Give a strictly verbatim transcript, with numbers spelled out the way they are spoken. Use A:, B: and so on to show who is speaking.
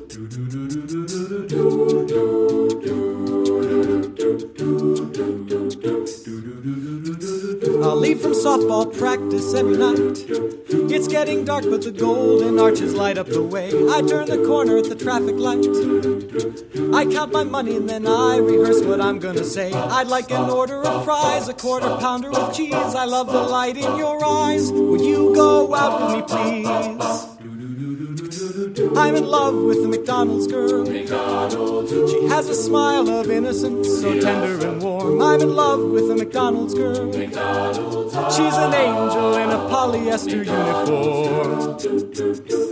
A: I'll leave from softball practice every night. It's getting dark, but the golden arches light up the way. I turn the corner at the traffic light. I count my money and then I rehearse what I'm gonna say. I'd like an order of fries, a quarter pounder with cheese. I love the light in your eyes. Will you go out with me, please? I'm in love with the McDonald's girl. She has a smile of innocence, so tender and warm. I'm in love with the McDonald's girl. She's an angel in a polyester uniform.